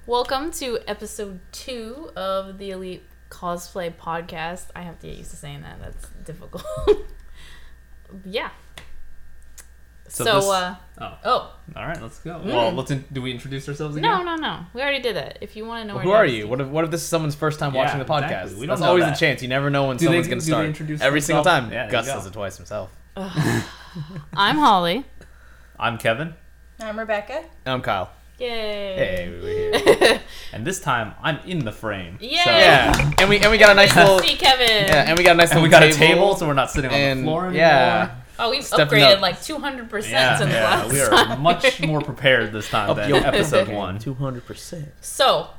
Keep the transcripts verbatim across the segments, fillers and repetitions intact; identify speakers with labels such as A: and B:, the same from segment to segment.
A: Welcome to episode two of the Elite Cosplay Podcast. I have to get used to saying that. That's difficult. yeah.
B: So,
A: so
B: this,
A: uh,
B: oh.
A: oh.
B: All right, let's go.
A: Mm.
B: Well, let's in, do we introduce ourselves again?
A: No, no, no. We already did that. If you want to know
C: Well,
A: our
C: who are
A: names,
C: you? What if, what if this is someone's first time
B: Yeah,
C: watching the podcast?
B: exactly. We don't
C: That's
B: know
C: always
B: that.
C: the chance. You never know when
B: Do
C: someone's
B: they,
C: going to
B: do
C: start.
B: They introduce
C: Every single
B: themselves?
C: time.
B: Yeah,
C: Gus
B: there you
C: does
B: go.
C: it twice himself.
A: I'm Holly.
B: I'm Kevin,
D: I'm Rebecca.
C: I'm Kyle.
A: Yay.
C: Hey, we're here.
B: and this time I'm in the frame.
A: Yay.
B: So,
C: Yeah, and we and we got a nice little
A: See Kevin.
C: yeah, and we got a nice
B: and
C: little
B: we got
C: table,
B: a table, so we're not sitting on
C: and
B: the floor anymore.
C: yeah,
A: Oh, we've
C: Stepping
A: upgraded
C: up.
A: like two hundred percent
B: yeah,
A: since
B: yeah.
A: last
B: We are
A: time.
B: much more prepared this time
C: Up
B: than
C: your
B: episode
C: game.
B: one.
C: two hundred percent.
A: So,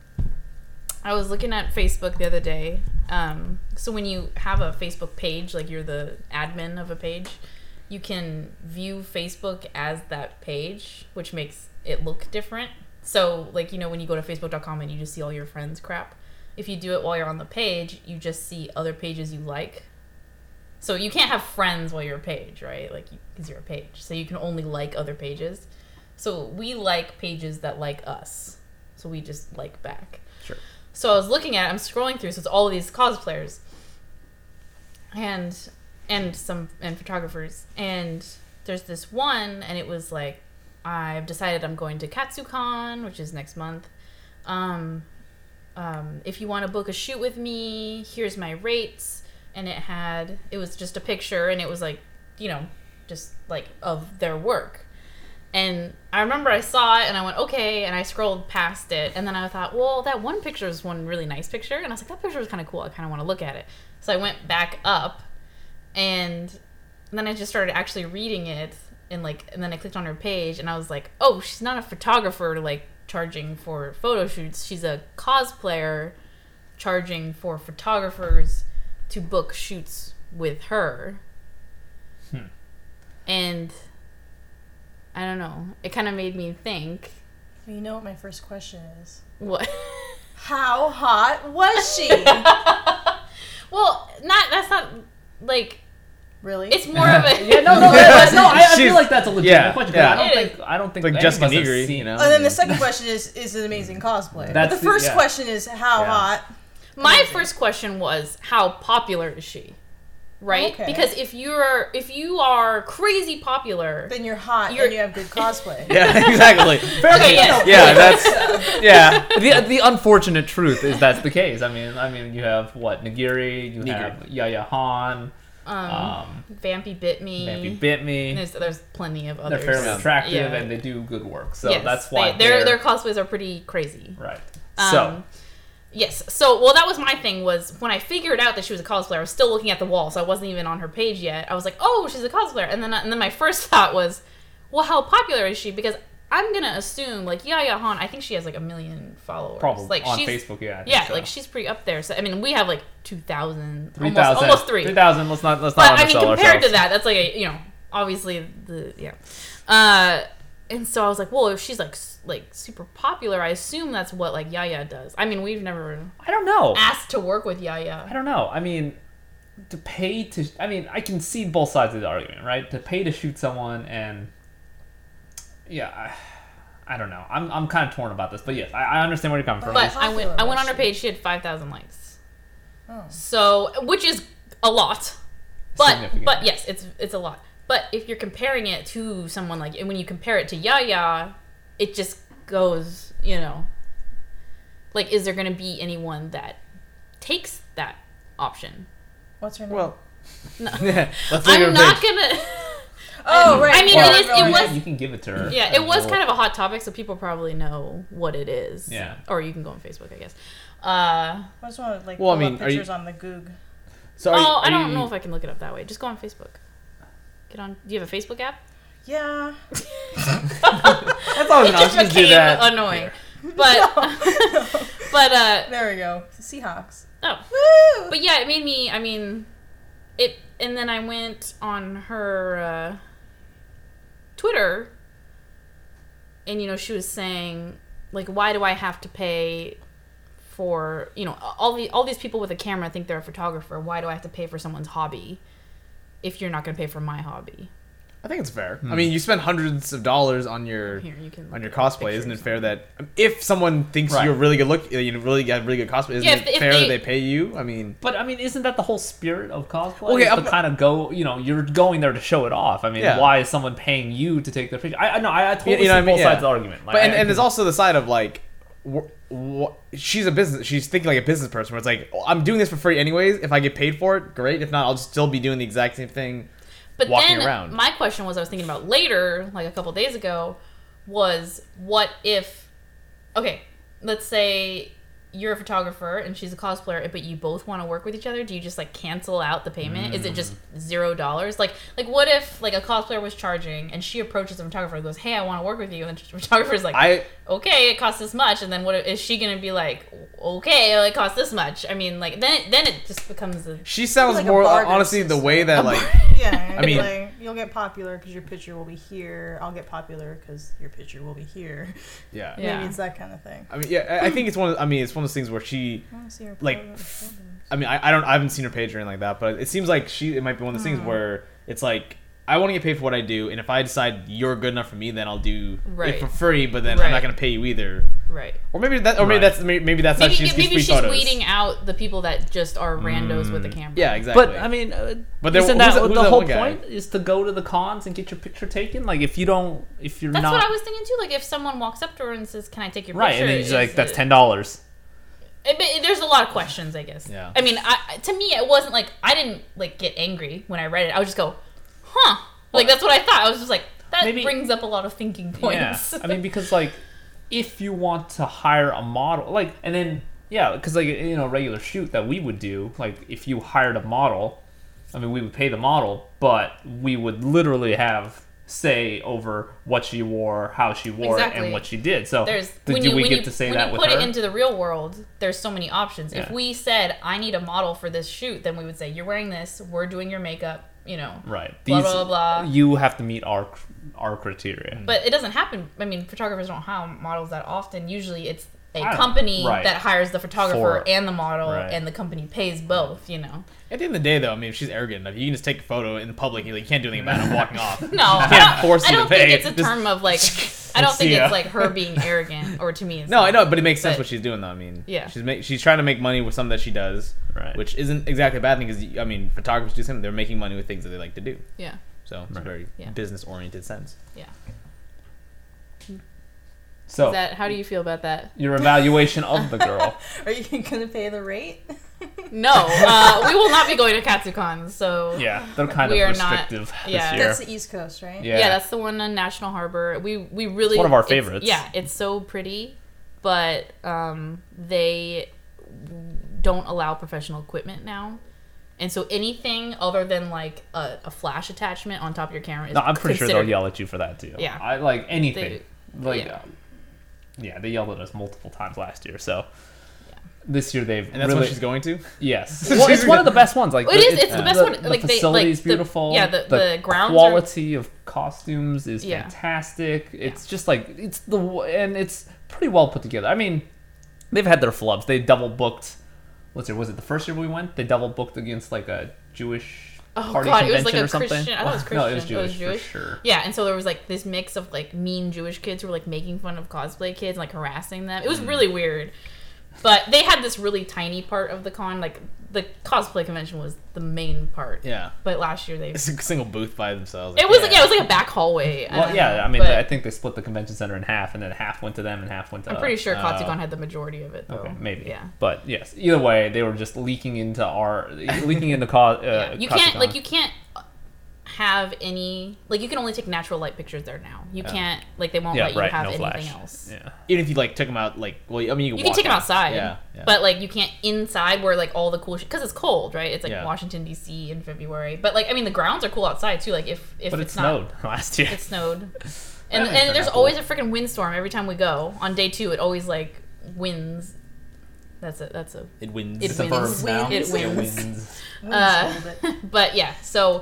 A: I was looking at Facebook the other day. Um, so when you have a Facebook page, like you're the admin of a page, you can view Facebook as that page, which makes it look different. So, like, you know, when you go to facebook dot com and you just see all your friends' crap, if you do it while you're on the page, you just see other pages you like. So you can't have friends while you're a page, right? Like, because you're a page. So you can only like other pages. So we like pages that like us. So we just like back.
C: Sure.
A: So I was looking at it, I'm scrolling through, so it's all of these cosplayers. And and some and photographers. And there's this one, and it was like, I've decided I'm going to KatsuCon, which is next month. Um, um, if you want to book a shoot with me, here's my rates. And it had, it was just a picture, and it was like, you know, just like of their work. And I remember I saw it, and I went, okay, and I scrolled past it, and then I thought, well, that one picture was one really nice picture, and I was like, that picture was kind of cool, I kind of want to look at it. So I went back up, and then I just started actually reading it, and like, and then I clicked on her page, and I was like, oh, she's not a photographer, like, charging for photo shoots, she's a cosplayer charging for photographers to book shoots with her.
B: Hmm.
A: And I don't know, it kind of made me think,
D: Well, you know what my first question is?
A: what?
D: How hot was she?
A: Well, not, that's not, like,
D: Really?
A: it's more of a...
B: Yeah, no, no, that- no. I, I
C: She's-
B: feel like that's a legitimate
C: yeah,
B: question. 'Cause
C: yeah.
B: I don't
A: It
B: think I don't think
C: Like
B: any
C: Jessica
B: of us have
C: Negri,
B: seen-
C: you know?
D: And then the second question is, is an amazing cosplay.
B: That's
D: the
B: the-
D: first
B: yeah.
D: question is, how
B: Yeah.
D: hot?
A: My first question was, how popular is she? Right?
D: Okay.
A: Because if you're, if you are crazy popular...
D: Then you're hot
A: You're-
D: and you have good cosplay.
C: Yeah, exactly.
A: Okay, yes.
C: Yeah, that's yeah.
B: the the unfortunate truth is that's the case. I mean, I mean, you have what Nigiri, you
C: Nigiri.
B: have Yaya Han,
A: Um,
B: um,
A: Vampy Bit Me.
B: Vampy Bit Me.
A: There's, there's plenty of
B: They're
A: others.
B: fairly attractive
A: Yeah.
B: and they do good work, so
A: Yes,
B: that's why
A: they, their
B: they're,
A: their cosplays are pretty crazy.
B: right.
A: Um,
B: so
A: yes. So, well, that was my thing, was when I figured out that she was a cosplayer, I was still looking at the wall, so I wasn't even on her page yet. I was like, oh, she's a cosplayer. And then and then my first thought was, well, how popular is she? Because I'm going to assume, like, Yaya Han, I think she has, like, a million followers.
B: probably
A: like,
B: on
A: she's,
B: Facebook, yeah. I think
A: Yeah,
B: so.
A: like, she's pretty up there. So, I mean, we have, like, two thousand,
B: three
A: almost,
B: thousand,
A: almost three.
B: three thousand. Let's not let's
A: But,
B: not
A: I mean,
B: undersell
A: compared
B: ourselves.
A: to that, that's, like, a, you know, obviously, the, yeah. Uh... And so I was like, well, if she's like s- like super popular, I assume that's what like Yaya does. I mean, we've never
B: I don't know.
A: asked to work with
B: I
A: Yaya.
B: don't know. I mean, to pay to I mean, I can see both sides of the argument, right? To pay to shoot someone and yeah, I, I don't know. I'm I'm kind of torn about this, but yes, I, I understand where you're coming from.
A: But
B: It's-
A: I went I went on her
D: Popular,
A: page. She had five thousand likes.
D: Oh.
A: So, which is a lot. But
B: Significant.
A: but yes, it's it's a lot. But if you're comparing it to someone like, and when you compare it to Yaya, it just goes, you know, like, is there going to be anyone that takes that option?
D: What's her name?
C: well.
A: No.
C: Yeah, let's look at her
A: I'm not
C: page.
A: gonna.
D: oh, right.
A: I mean,
B: Well,
A: it is. It
B: you-
A: was.
B: You can give it to her.
A: Yeah, it was kind of a hot topic, so people probably know what it is.
B: Yeah.
A: Or you can go on Facebook, I guess. Uh,
D: I just want to like
C: Well, I
D: pull
C: mean,
D: up
C: are you-
D: pictures on the Goog.
C: So
A: oh,
C: are you-
A: I
C: are
A: don't
C: you-
A: know if I can look it up that way. Just go on Facebook. Get on. Do you have a Facebook app?
D: Yeah.
B: That's always
A: It
B: an
A: just
B: option to do
A: became
B: that.
A: annoying. But, but uh,
D: There we go. Seahawks.
A: oh,
D: Woo!
A: but yeah, it made me. I mean, it. And then I went on her uh, Twitter, and you know, she was saying like, why do I have to pay for, you know, all the all these people with a camera think they're a photographer. Why do I have to pay for someone's hobby if you're not going to pay for my hobby?
E: I think it's fair. I mean, you spend hundreds of dollars on your
A: Here, you can
E: on your
A: look at
E: cosplay. Isn't it
A: pictures.
E: fair that if someone thinks
B: Right.
E: you're really good look, you really got really good cosplay, isn't
A: Yeah,
E: it
A: if- if
E: fair
A: they-
E: that they pay you? I mean,
B: But I mean, isn't that the whole spirit of cosplay?
E: Okay,
B: Is
E: I'm-
B: to kind of go, you know, you're going there to show it off. I mean,
E: Yeah.
B: why is someone paying you to take their picture? I, I know, I, I totally
E: you know
B: see
E: what I mean?
B: both
E: Yeah.
B: sides of the argument. Like,
E: but and,
B: I-
E: and there's also the side of like, wh- wh- she's a business. She's thinking like a business person. Where it's like, oh, I'm doing this for free anyways. If I get paid for it, great. If not, I'll still be doing the exact same thing.
A: But
E: walking
A: then
E: around.
A: my question was, I was thinking about later, like a couple days ago, was what if, okay, let's say you're a photographer and she's a cosplayer, but you both want to work with each other. Do you just like cancel out the payment? Is it just zero dollars? Like, like what if like a cosplayer was charging and she approaches a photographer and goes, "Hey, I want to work with you," and the photographer's like,
E: I
A: "Okay, it costs this much," and then what is she gonna be like? "Okay, it costs this much." I mean, like then it, then it just becomes a
E: she sounds
D: Like a
E: more
D: barter
E: honestly the
D: system.
E: way that like
D: Yeah,
E: I mean-
D: like, you'll get popular because your picture will be here. I'll get popular because your picture will be here.
E: yeah.
A: Yeah.
D: Maybe it's that kind of thing.
E: I mean, yeah. I I think it's one. Of, I mean, it's one of those things where she.
D: I want to see her
E: Like,
D: photos, photos.
E: I mean, I, I don't. I haven't seen her page or anything like that, but it seems like she. It might be one of those things where it's like I want to get paid for what I do, and if I decide you're good enough for me, then I'll do
A: Right.
E: it for free. But then I'm not
A: Right.
E: gonna pay you either.
A: right.
E: Or maybe that. Or maybe
B: Right.
E: that's maybe, maybe that's how
A: Maybe
E: she just gets
A: maybe
E: free
A: she's
E: photos.
A: weeding out the people that just are randos with the camera.
E: Yeah, exactly.
B: But I mean, uh,
E: But there-
B: isn't
E: who's
B: that
E: that-
B: what
E: who's
B: the
E: that
B: whole
E: one guy?
B: point is to go to the cons and get your picture taken? Like, if you don't, if you're
A: That's
B: not
A: what I was thinking too. Like if someone walks up to her and says, "Can I take your
B: right,
A: picture?"
B: and then she's
A: is
B: like, "That's
A: it-
B: ten dollars."
A: It, but there's a lot of questions, I guess.
E: Yeah.
A: I mean, I, to me, it wasn't like I didn't like get angry when I read it. I would just go, "Huh." Like that's what I thought. I was just like, that
B: Maybe-
A: brings up a lot of thinking points.
B: Yeah, I mean, because like, if you want to hire a model, like, and then yeah, because like you know, regular shoot that we would do, like if you hired a model, I mean, we would pay the model, but we would literally have say over what she wore, how she wore it,
A: Exactly.
B: and what she did. So
A: There's
B: did
A: when
B: do
A: you
B: we
A: when
B: get
A: you,
B: to say
A: when
B: that
A: you
B: with
A: put
B: her?
A: it into the real world, there's so many options. If
B: Yeah.
A: we said I need a model for this shoot, then we would say you're wearing this, we're doing your makeup, you know.
B: Right.
A: Blah,
B: These,
A: blah, blah.
B: You have to meet our our criteria.
A: But it doesn't happen. I mean, photographers don't hire models that often. Usually, it's a
B: I don't-
A: company
B: right.
A: that hires the photographer
B: For-
A: and the model,
B: right.
A: and the company pays both. You know.
E: At the end of the day, though, I mean, if she's arrogant enough, you can just take a photo in public. You, like, you can't do anything about it. I'm walking off.
A: No, I
E: can't
A: don't,
E: force
A: I
E: you to
A: don't think
E: pay.
A: it's a
E: Just-
A: term of like. I don't think
E: See ya.
A: it's like her being arrogant, or to me, it's
E: No,
A: not.
E: I know, but it makes sense
A: But-
E: what she's doing, though. I mean,
A: Yeah.
E: she's make, she's trying to make money with something that she does,
B: Right.
E: which isn't exactly a bad thing. Because I mean, photographers do something; they're making money with things that they like to do.
A: Yeah,
E: So it's a
B: Right.
E: very
A: Yeah.
E: business-oriented sense.
A: yeah.
B: So
A: Is that how do you feel about that?
B: your evaluation of the girl.
D: Are you gonna pay the rate?
A: No, uh, we will not be going to KatsuCon. So
B: Yeah, they're kind
A: We
B: of
A: are not-
B: restrictive
A: yeah.
B: this year.
D: That's the East Coast, right?
B: yeah.
A: yeah. that's the one on National Harbor. We we really
B: one of our
A: it's-
B: favorites.
A: Yeah, it's so pretty, but um, they don't allow professional equipment now, and so anything other than like a, a flash attachment on top of your camera is
B: No, I'm pretty sure
A: considered-
B: they'll yell at you for that too.
A: Yeah.
B: I like anything. like,
A: yeah.
B: uh, yeah, they yelled at us multiple times last year. So this year they've
E: And that's
B: really,
E: what she's going to.
B: Yes. Well, it's one of the best ones. Like
A: It is, it's the best one.
B: The
A: Like, they-
B: facility
A: like,
B: is
A: the-
B: beautiful.
A: yeah, the- the grounds are-
B: quality of costumes is
A: Yeah.
B: fantastic. It's just like it's the and it's pretty well put together. I mean, they've had their flubs. They double booked. What's it? Was it the first year we went? They double booked against like a Jewish
A: Oh
B: party
A: god, it was
B: convention
A: like a
B: or something.
A: Christian. I thought it was Christian.
B: No, it was Jewish,
A: Jewish.
B: for sure.
A: Yeah, and so there was like this mix of like mean Jewish kids who were like making fun of cosplay kids and like harassing them. It was really weird. But they had this really tiny part of the con. Like the cosplay convention was the main part.
E: Yeah,
A: But last year they
E: it's a single booth by themselves.
A: it was like yeah, it was like a back hallway. I
B: Well,
A: don't
B: yeah,
A: know,
B: I mean,
A: but
B: I think they split the convention center in half, and then half went to them and half went to
A: I'm
B: us.
A: pretty sure
E: Uh,
A: KatsuCon had the majority of it though.
B: Okay, maybe.
A: Yeah.
B: But yes, either way, they were just leaking into our leaking into co- uh,
A: Yeah. You can't
B: Katsucon.
A: like you can't have any like you can only take natural light pictures there now. You
E: Yeah.
A: can't like they won't
B: yeah,
A: let you
B: right,
A: have
B: no
A: anything
B: flash.
A: else.
B: Yeah.
E: even if you like took them out, like well, I mean, you can,
A: You can
E: walk
A: take them
E: out.
A: outside,
E: Yeah, yeah.
A: but like you can't inside where like all the cool because it's cold, right? It's like
E: Yeah.
A: Washington D C in February, but like I mean the grounds are cool outside too. Like if if
B: But it
A: it's
B: snowed
A: not,
B: last year.
A: it snowed, and
E: makes
A: and
E: sense.
A: there's
E: Cool.
A: always a freaking windstorm every time we go. On day two, it always like winds. That's a that's a
E: it wins.
A: It
B: It's a
A: wins.
B: verb now.
A: It wins.
B: wins.
A: Uh,
D: Hold it.
A: but yeah, so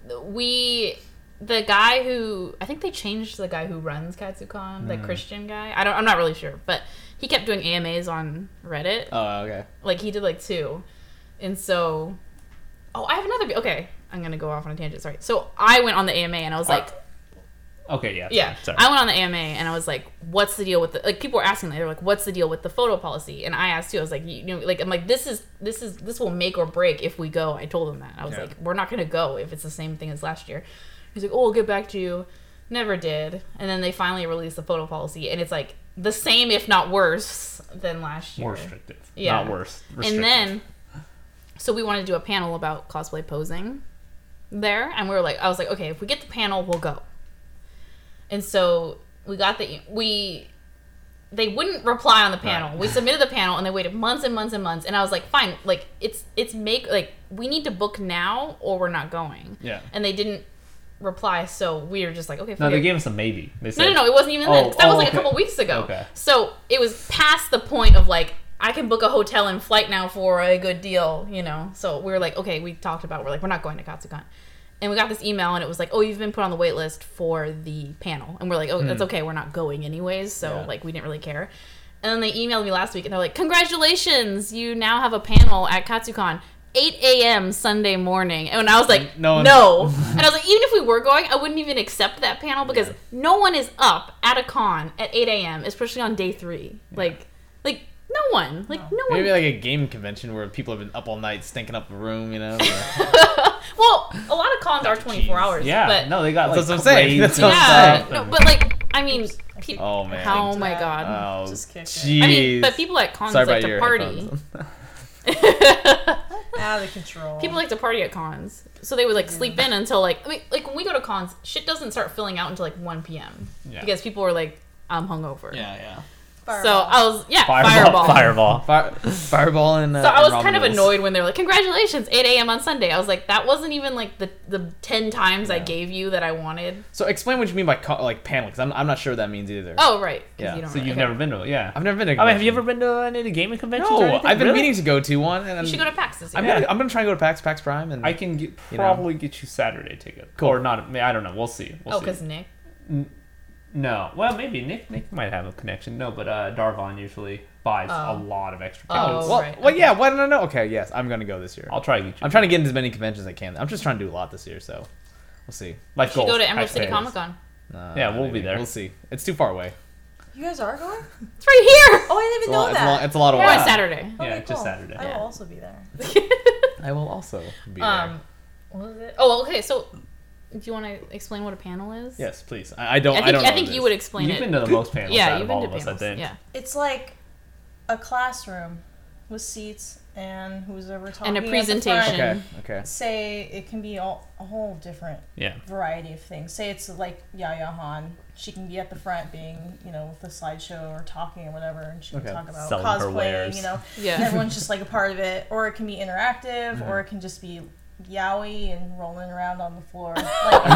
A: we the guy who I think they changed the guy who runs KatsuCon, the Christian guy. I don't I'm not really sure, but he kept doing A M As on Reddit.
E: Oh, okay.
A: Like he did like two. And so oh, I have another okay. I'm gonna go off on a tangent. Sorry. So I went on the A M A and I was like,
B: Okay, yeah.
A: yeah.
B: Sorry.
A: I went on the A M A and I was like, what's the deal with the like? People were asking, they were like, what's the deal with the photo policy? And I asked too. I was like, you, you know, like I'm like, this is this is this will make or break if we go. I told him that. I was
E: Yeah.
A: like, we're not gonna go if it's the same thing as last year. He's like, oh, we'll get back to you. Never did. And then they finally released the photo policy, and it's like the same, if not worse, than last year.
B: More restrictive.
A: Yeah.
B: Not worse. Restrictive.
A: And then, so we wanted to do a panel about cosplay posing there, and we were like, I was like, okay, if we get the panel, we'll go. And so we got the we. They wouldn't reply on the panel.
B: Right.
A: We submitted the panel, and they waited months and months and months. And I was like, fine, like it's it's make like we need to book now, or we're not going.
B: Yeah.
A: And they didn't reply, so we were just like, okay.
B: No,
A: forget
B: they
A: it.
B: gave us a maybe. They said,
A: No, no, no, it wasn't even
B: Oh,
A: then. 'cause That
B: oh,
A: was like
B: okay.
A: a couple weeks ago.
B: Okay.
A: So it was past the point of like, I can book a hotel and flight now for a good deal, you know? So we were like, okay, we talked about it. We're like, we're not going to Katsucon. And we got this email and it was like, oh, you've been put on the wait list for the panel. And we're like, oh, that's okay. We're not going anyways. So
E: Yeah.
A: like, we didn't really care. And then they emailed me last week and they're like, congratulations, you now have a panel at Katsucon. eight a.m. Sunday morning. And I was like,
E: No
A: no.
E: one-
A: And I was like, even if we were going, I wouldn't even accept that panel because no one is up at a con at eight a.m., especially on day three. Like, like no one. Like, no one.
E: Maybe like a game convention where people have been up all night stinking up the room, you know?
A: Well, a lot of cons are twenty-four
E: Jeez.
A: hours.
B: Yeah,
A: but
B: no, they got like
E: That's what I'm saying.
B: parades
E: That's what
B: and
E: I'm
A: yeah,
B: stuff
A: no,
B: and-
A: but like, I mean, pe-
E: Oh man.
A: oh my
D: that.
A: god.
E: Oh,
D: Just kicked it.
E: jeez.
A: I mean, but people at cons
E: Sorry
A: like
E: about
A: to
E: your
A: party.
E: headphones.
D: Out of control.
A: People like to party at cons, so they would like sleep in until like I mean, like when we go to cons, shit doesn't start filling out until like one p.m.
B: Yeah.
A: because people are like, I'm hungover.
C: Yeah, yeah.
A: So
D: Fireball.
A: I was yeah
B: Fireball.
A: fireball.
B: Fireball.
E: Fire, fireball and. Uh,
A: So I was
E: and
A: kind of
E: ramen noodles.
A: annoyed when they were like, "Congratulations, eight a.m. on Sunday." I was like, "That wasn't even like the the ten times I
E: Yeah.
A: gave you that I wanted."
E: So explain what you mean by co- like panel, because I'm, I'm not sure what that means either.
A: Oh right, 'cause
E: Yeah.
A: you don't
B: So
A: really
B: you've
A: care.
B: never been to it, yeah.
E: I've never been to. a
B: I mean, have you ever
E: convention.
B: been to any of the gaming conventions? or
E: No,
B: anything?
E: I've been
B: Really?
E: meaning to go to one, and
A: You should go to PAX this year.
E: I'm
B: Yeah.
E: gonna I'm gonna try and go to PAX PAX Prime, and
B: I can get,
E: You know.
B: probably get you Saturday ticket.
E: Cool.
B: Or not. I, mean, I don't know. We'll see. We'll
A: Oh,
B: see.
A: because Nick.
B: No. Well, maybe Nick Nick might have a connection. No, but uh, Darvon usually buys
A: Oh.
B: a lot of extra
A: Oh,
B: tickets.
E: well,
A: right,
E: well,
A: okay.
E: yeah. Why don't I know? Okay, yes, I'm gonna go this year.
B: I'll try to get you.
E: I'm trying to get into as many conventions as I can. I'm just trying to do a lot this year, so we'll see.
B: Life
A: You should
B: goals.
A: go to Emerald City
B: Hashtag.
A: Comic Con.
E: Uh,
B: Yeah, we'll be
E: maybe.
B: there.
E: We'll see. It's too far away.
D: You guys are going?
A: It's right here.
D: Oh, I didn't
E: It's
D: even
E: a
D: know
E: lot. It's a
D: that.
E: lot. It's a lot of
A: We're
E: work.
A: on Saturday.
B: Yeah,
D: Okay,
B: just
D: cool.
B: Saturday.
D: I
A: Yeah.
D: will also be there.
E: I will also be there.
A: Um, what was it? Oh, okay. So, do you want to explain what a panel is?
E: Yes, please. I, I don't.
A: I
E: I,
A: think
E: don't
A: I
E: know
A: think
E: what
A: you
E: it
A: would
E: is.
A: explain
B: You've
A: it.
B: been to the most panels
A: yeah,
B: out
A: you've
B: of
A: been
B: all
A: to
B: of us, I
A: panels.
B: think.
A: Yeah,
D: It's like a classroom with seats and who's ever talking
A: and a
D: at the front.
A: presentation.
E: Okay. Okay.
D: Say it can be all, a whole different
B: Yeah.
D: variety of things. Say it's like Yaya Han. She can be at the front being, you know, with the slideshow or talking or whatever, and she can
E: Okay.
D: talk about
B: Selling her
D: cosplaying,
B: wares.
D: you know. And
A: Yeah.
D: everyone's just like a part of it. Or it can be interactive,
E: Mm-hmm.
D: or it can just be yaoi and rolling around on the floor. Like,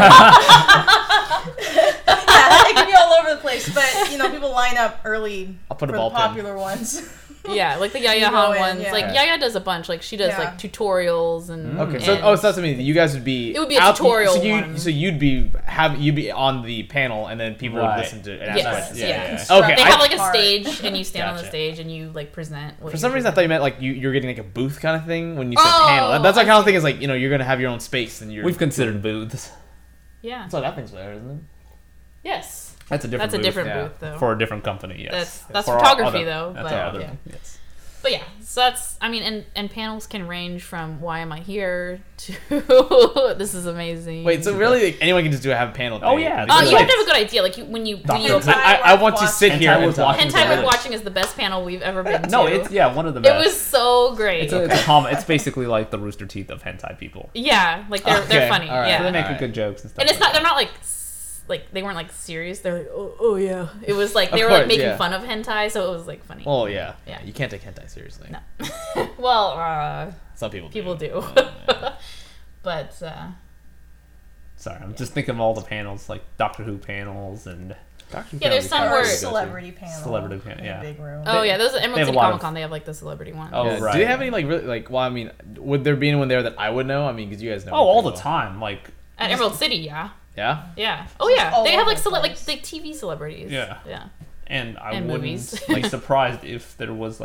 D: yeah, it can be all over the place. But, you know, people line up early
E: I'll put a
D: for
E: ball
D: the
E: pen.
D: popular ones.
A: Yeah, like the Yaya
D: You go
A: Han
D: in,
A: ones.
D: yeah.
A: Like Yaya does a bunch. Like she does
D: Yeah.
A: like tutorials and
E: Okay, so
A: and-
E: oh, so that's what I mean. You guys would be.
A: It would be a
E: out-
A: tutorial
E: So, you,
A: one.
E: so you'd be have you'd be on the panel, and then people
B: Right.
E: would listen to it and ask
A: Yes,
E: questions.
A: yeah.
E: Yeah, yeah,
D: Construct-
E: yeah. Okay.
A: They
E: I-
A: have like a
D: Part.
A: stage, and you stand on the
E: Gotcha.
A: stage and you like present. What
E: for
A: you
E: some reason, I
A: present.
E: thought you meant like you you're getting like a booth kind of thing when you said
A: Oh,
E: panel. That- That's
A: I
E: what kind of
A: see.
E: thing is like you know you're gonna have your own space and you're.
B: We've considered booths.
A: Yeah.
E: That's how that thing's there, isn't it?
A: Yes.
B: That's a different
A: That's a
B: booth.
A: different
E: yeah.
A: booth though.
B: For a different company, yes.
A: That's- that's
B: For our
A: photography,
B: other-
A: though,
B: That's
A: but,
B: our other,
A: yeah.
B: yes.
A: But yeah, so that's I mean, and and panels can range from why am I here to this is amazing.
E: Wait, so really like, anyone can just do a have a panel?
B: Oh,
E: thing?
B: yeah,
E: It's
A: Uh,
E: just
A: you have
E: like-
A: to have a good idea. Like you, when you when you
E: But I, I want to sit here
B: Hentai
E: and
B: with
E: talk.
B: watching.
A: Hentai
B: Yeah.
A: with Watching is the best panel we've ever been to.
B: No, it's yeah, one of the
A: it
B: best.
A: was so great.
B: It's, a, it's, a common, it's basically like the Rooster Teeth of hentai people.
A: yeah, like they're they're
E: Okay,
A: funny.
E: all right.
A: Yeah,
B: So they make
E: Alright.
B: good jokes and stuff.
A: and it's
B: like
A: not they're not like s- like they weren't like serious. They're like oh, oh yeah. It was like they
E: Of
A: were like
E: course,
A: making
E: yeah.
A: fun of hentai, so it was like funny.
E: Oh yeah.
A: Yeah.
E: yeah, You can't take hentai seriously.
A: No. well, uh,
E: Some people.
A: people do,
E: Oh, yeah.
A: but uh,
B: Sorry, I'm just thinking of all the panels, like Doctor Who panels and
E: Doctor
A: Yeah, there's
E: Who
A: some
E: panel
D: Or
A: where-
E: we
D: a
E: go to.
D: celebrity panel.
B: Celebrity panel,
D: in
B: yeah.
D: a big room.
A: oh yeah, those at
B: they
A: Emerald
B: have a
A: City
B: lot
A: Comic
B: of-
A: Con they have like the celebrity one.
B: Oh,
E: Yeah.
B: right.
E: Do they have any like really like? Well, I mean, would there be anyone there that I would know? I mean, because you guys know.
B: oh,
E: me
B: all the
E: pretty well.
B: time, like
A: At Emerald City, yeah,
E: Yeah.
A: yeah. Oh yeah,
D: all
A: they have
D: over
A: like
D: the
A: cele- like
D: place.
A: like T V celebrities.
B: Yeah.
A: yeah.
B: and I
A: And
B: wouldn't
A: movies.
B: like surprised if there was like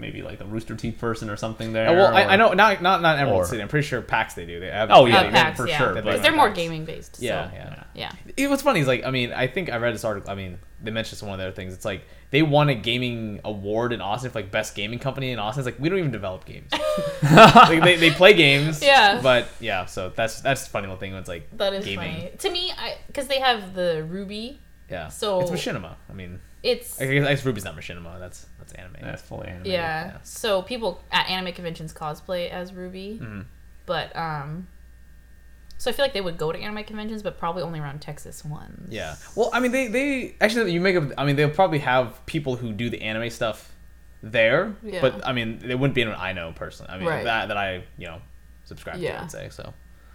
B: maybe like a Rooster Teeth person or something there.
E: Uh, well, I,
B: or-
E: I know not not not Emerald
B: or-
E: City. I'm pretty sure PAX they do. They have.
B: Oh, yeah,
A: Uh,
B: yeah,
A: PAX,
B: for
A: yeah.
B: sure.
E: They
B: But
A: Because they're more
E: PAX.
A: gaming based.
E: Yeah,
A: So.
E: yeah.
A: Yeah.
E: It, what's funny is like I mean I think I read this article. I mean they mentioned some one of their things. It's like they won a gaming award in Austin for like best gaming company in Austin. It's like we don't even develop games. like, they, they play games.
A: Yeah.
E: But yeah, so that's that's a funny little thing. When it's like
A: That is
E: gaming.
A: funny. To me, I because they have the Ruby,
E: Yeah.
A: So-
E: it's Machinima. I mean,
A: it's
E: I guess, I guess Ruby's not Machinima. That's that's anime.
B: That's fully animated.
A: yeah.
E: yeah.
A: So people at anime conventions cosplay as Ruby,
E: Mhm.
A: but um, so I feel like they would go to anime conventions, but probably only around Texas ones.
E: Yeah. Well, I mean, they they actually you make a. I mean, they'll probably have people who do the anime stuff there,
A: Yeah.
E: but I mean, they wouldn't be anyone I know personally. I mean,
A: Right.
E: that that I you know subscribe to.
A: Yeah.
E: I'd say so.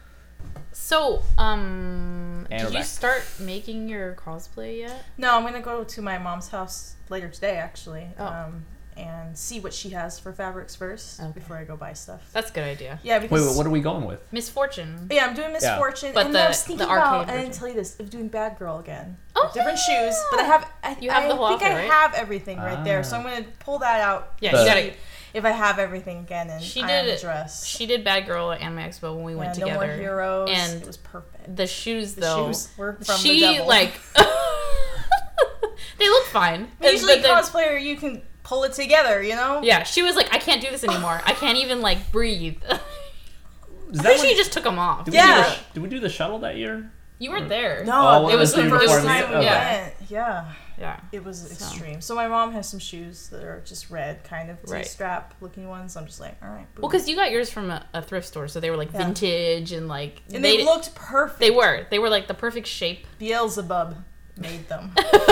A: So um,
E: And
A: did
E: we're
A: you
E: back.
A: start making your cosplay yet?
D: No, I'm gonna go to my mom's house later today, actually,
A: Oh.
D: um, and see what she has for fabrics first
A: Okay.
D: before I go buy stuff.
A: That's a good idea.
D: Yeah,
B: Wait,
D: because
B: wait, what are we going with?
A: Misfortune.
D: yeah, I'm doing Misfortune,
A: But
D: and
A: the-
D: I was thinking
A: the
D: about.
A: arcade
D: I didn't
A: version.
D: tell you this of doing Bad Girl again.
A: Oh,
D: Different
A: yeah.
D: shoes, but I have. I,
A: You have
D: I
A: the whole
D: think
A: outfit,
D: I
A: right?
D: have everything right there, so
B: Ah.
D: I'm gonna pull that out.
A: Yeah,
B: The-
A: you
D: see
A: got it.
D: If I have everything again, and
A: She
D: I
A: did
D: am a
A: it-
D: dress.
A: She did Bad Girl at Anime Expo when we
D: yeah,
A: went
D: no
A: together.
D: more heroes,
A: and
D: it was perfect.
A: The shoes,
D: The
A: though,
D: shoes were from
A: she
D: the devil.
A: like they look fine.
D: But usually,
A: But the-
D: cosplayer, you can pull it together, you know.
A: yeah, she was like, I can't do this anymore. I can't even like breathe.
B: Is
A: I
B: that
A: think
B: when-
A: she just took them off.
B: Did we, do
D: Yeah.
B: the, did we do the shuttle that year?
A: You were there.
D: No,
B: Oh,
A: it was
D: the
A: the
D: first
A: before
D: time
A: me?
D: we
A: Yeah.
D: went. Yeah,
A: Yeah.
D: it was
A: So.
D: extreme. So my mom has some shoes that are just red, kind of
A: Right.
D: T-strap looking ones. I'm just like, all right. boom.
A: Well, because you got yours from a, a thrift store, so they were like
D: Yeah.
A: vintage and like
D: and they, looked perfect.
A: They were. They were like the perfect shape.
D: Beelzebub made them.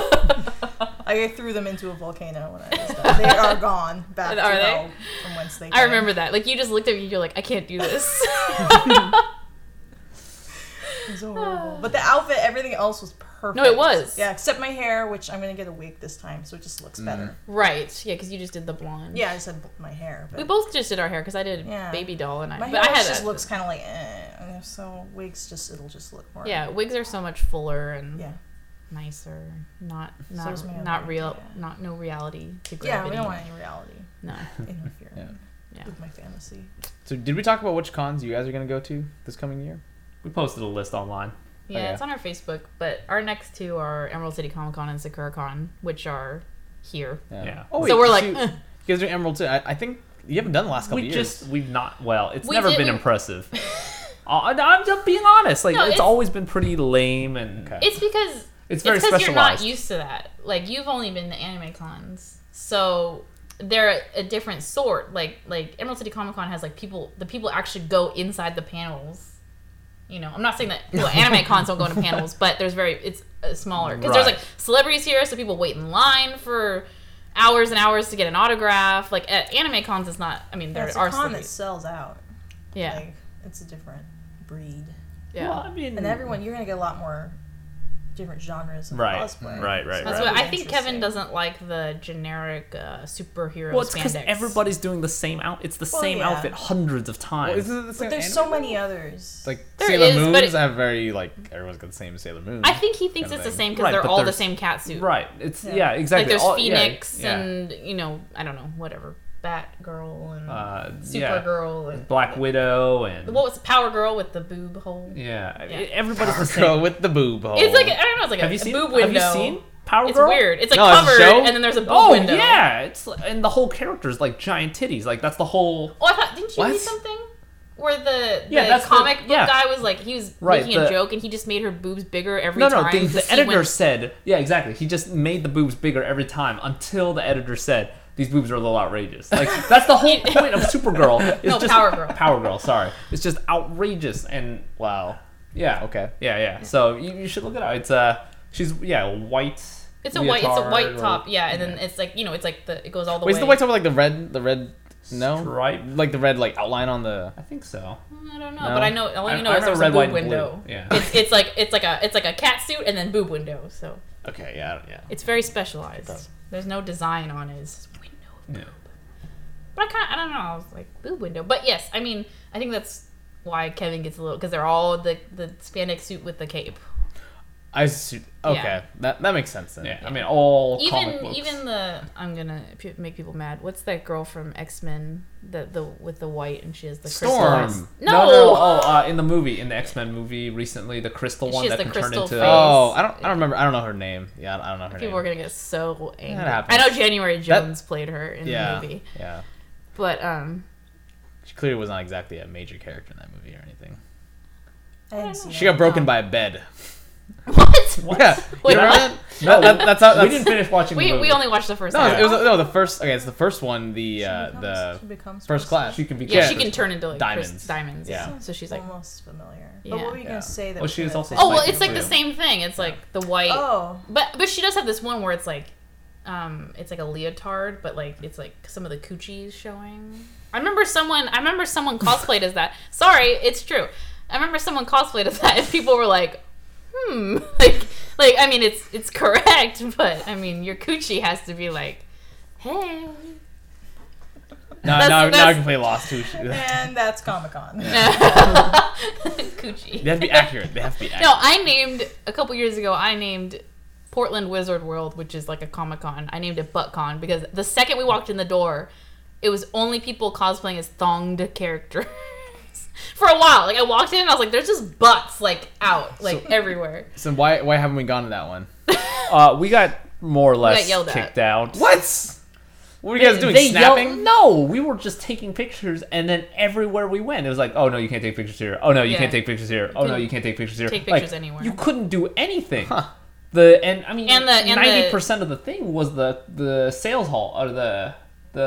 D: I threw them into a volcano when I was done. They are gone back
A: Are
D: to
A: they?
D: hell from whence they came.
A: I remember that. Like you just looked at me, and you're like, I can't do this.
D: It was so horrible. But the outfit, everything else was perfect.
A: No, it was.
D: Yeah, except my hair, which I'm gonna get a wig this time, so it just looks better.
A: Right. Yeah, because you just did the blonde.
D: Yeah, I said my hair. But
A: We both just did our hair because I did
D: Yeah.
A: baby doll and I.
D: my
A: but
D: hair
A: I had
D: just
A: a-
D: looks kind of like eh. and So wigs just it'll just look more.
A: Yeah, wigs are so much fuller and
D: Yeah.
A: nicer. Not not
D: is my
A: not
D: other
A: real.
D: idea.
A: Not no reality to
D: Yeah,
A: gravity.
D: we don't want any reality
A: No.
D: interfering
E: Yeah.
A: Yeah.
D: with my fantasy.
E: So did we talk about which cons you guys are gonna go to this coming year?
B: We posted a list online.
A: Yeah,
E: Okay.
A: it's on our Facebook. But our next two are Emerald City Comic Con and Sakura Con, which are here.
B: Yeah.
E: Oh,
A: So we're like,
E: you,
A: eh.
E: you guys are Emerald too. I, I think you haven't done the last couple
B: We
E: years.
B: just we've not well. It's
A: We
B: never
A: did-
B: been
A: we-
B: impressive. I, I'm just being honest. Like
A: No,
B: it's,
A: it's-
B: always been pretty lame and
E: Okay.
A: It's because
B: it's very
A: it's because you're not
B: specialized.
A: used to that. Like you've only been to anime cons, so they're a different sort. Like like Emerald City Comic Con has like people. The people actually go inside the panels. You know, I'm not saying that well, anime cons don't go into panels, but there's very it's uh, smaller because there's
B: Right.
A: like celebrities here, so people wait in line for hours and hours to get an autograph. Like at anime cons, it's not. I mean, there
D: It's
A: are
D: a con that
A: celebrities.
D: sells out.
A: Yeah,
D: Like it's a different breed,
A: yeah.
B: Well, I mean,
D: and everyone you're gonna get a lot more different genres of
B: Right,
D: cosplay.
B: right, right,
D: So
A: That's
B: right.
A: what
D: that'll
A: I
D: be
A: think. Kevin
D: interesting.
A: doesn't like the generic uh, superhero
B: well, it's because
A: spandex.
B: everybody's doing the same out. It's the
D: Well,
B: same
D: yeah.
B: outfit hundreds of times.
E: Well, isn't it the same
D: But there's
E: anime
D: so
E: though?
D: many others.
E: Like
A: There
E: Sailor
A: is, but
E: Moons
A: it-
E: have very like everyone's got the same Sailor Moon.
A: I think he thinks
E: kind
A: it's
E: of
A: the
E: thing.
A: same because
B: Right,
A: they're
B: but
A: all the
B: there's-
A: same cat suit.
B: right. It's
D: Yeah.
B: yeah, exactly.
A: Like there's
B: All- yeah,
A: Phoenix
B: yeah.
A: and you know I don't know whatever Batgirl and
B: uh, yeah.
A: Supergirl and
B: Black Widow and
A: what was Power Girl with the boob hole?
B: yeah,
A: Yeah.
B: everybody's the
E: Girl
B: same.
E: with the boob hole.
A: It's like I don't know. It's like
B: Have
A: a,
B: you seen?
A: a boob window.
B: Have you seen Power
A: It's
B: Girl?
A: weird. It's like
E: No, it's a
A: covered
E: show?
A: and then there's a boob
B: Oh
A: window.
B: yeah, it's and the whole character's like giant titties. Like that's the whole.
A: Oh, I thought didn't you read
E: What?
A: something where the, the
B: Yeah, that's the-
A: comic book
B: yeah.
A: guy was like he was
B: Right,
A: making a
B: the-
A: joke and he just made her boobs bigger every
B: No,
A: time.
B: no. The,
A: 'cause
B: the
A: he
B: editor
A: went-
B: said, yeah, exactly. He just made the boobs bigger every time until the editor said these boobs are a little outrageous. Like that's the whole point of Supergirl. It's
A: No,
B: just,
A: Power Girl.
B: Power Girl. Sorry, it's just outrageous and
E: wow.
B: yeah.
E: Okay.
B: Yeah, yeah. So you, you should look it up. It's uh, she's yeah, white.
A: It's a white. It's a
B: leotard
A: white
B: or-
A: top. Yeah, and then it's like you know, it's like the it goes all the
E: Wait,
A: way.
E: is the white top with, like the red, the red? No,
B: Stripe?
E: like the red like outline on the.
B: I think so.
A: I don't know,
E: No.
A: but I know all
B: I-
A: you know
B: I
A: is
B: know
A: there's
B: red,
A: a
B: white,
A: boob
B: and blue.
A: window.
B: Yeah.
A: It's, it's like it's like a it's like a cat suit and then boob window. So
E: Okay, yeah, I don't- yeah.
A: it's very specialized. There's no design on it. It's just window.
B: Yeah.
A: But I kind of I don't know. I was like boob window. But yes, I mean I think that's why Kevin gets a little because they're all the the spandex suit with the cape.
E: I su- okay,
A: Yeah.
E: that that makes sense then.
B: Yeah, I mean all comic
A: Even
B: books.
A: even the I'm gonna p- make people mad. What's that girl from X Men? The the with the white and she has the crystal
E: Storm.
A: eyes?
B: no,
A: No.
B: no, no. Oh, uh, in the movie, in the X Men movie recently, the crystal
A: She
B: one
A: has
B: that
A: the
B: can turn
A: crystal
B: into.
A: face.
E: Oh, I don't I don't remember. I don't know her name. Yeah, I don't know her
A: People
E: name.
A: are gonna get so angry.
E: happens.
A: I know January Jones played her in
E: yeah,
A: the movie,
E: yeah.
A: but um,
E: She clearly was not exactly a major character in that movie or anything.
D: I didn't see
E: She
D: that.
E: got broken
A: Oh.
E: by a bed.
A: what?
E: Yeah,
A: Wait,
E: you remember
A: what?
E: that?
B: No,
E: That- that's how.
B: we
E: That's,
B: didn't finish watching
A: We
B: the movie.
A: we only watched the first.
E: No,
A: half.
E: it was no the first. Okay, it's the first one. The
D: She
E: uh,
D: becomes-
E: the
D: she becomes
E: first class.
B: She can be.
A: Yeah,
E: Yeah.
A: she can turn into like
E: Diamonds.
A: diamonds. Diamonds. Yeah.
E: Yeah.
A: So she's like,
D: almost familiar.
A: Yeah.
D: But what were you
E: Yeah.
D: gonna say that?
B: Well, she
D: was
B: is
D: gonna
B: also
D: say
A: oh well,
B: Like
A: it's like the
B: too.
A: same thing. It's like the white.
D: Oh,
A: But but she does have this one where it's like, um, it's like a leotard, but like it's like some of the coochies showing. I remember someone. I remember someone cosplayed as that. Sorry, it's true. I remember someone cosplayed as that, and people were like, hmm, like like I mean it's it's correct, but I mean your coochie has to be like, hey.
E: Now,
A: That's-
E: now, now I
A: that's-
E: completely lost who she.
D: and that's Comic Con.
A: Coochie.
E: They have to be accurate. They have to be accurate.
A: No, I named a couple years ago. I named Portland Wizard World, which is like a Comic Con. I named it ButtCon because the second we walked in the door, it was only people cosplaying as thonged characters. For a while, like I walked in and I was like, "There's just butts like out, like everywhere."
E: So why why haven't we gone to that one?
B: Uh, we got more or less
A: yelled at.
B: kicked out.
E: What? What were you guys doing?
B: They
E: Snapping?
B: yelled, no, we were just taking pictures, and then everywhere we went, it was like, oh no, you can't take pictures here. Oh no, you
A: Yeah.
B: can't take pictures here. Oh no,
A: Couldn't
B: you can't take pictures here.
A: take
B: Like,
A: pictures anywhere.
B: You couldn't do anything.
E: Huh.
B: The and I mean,
A: And the- and the-
B: ninety percent of the thing was the the sales hall or the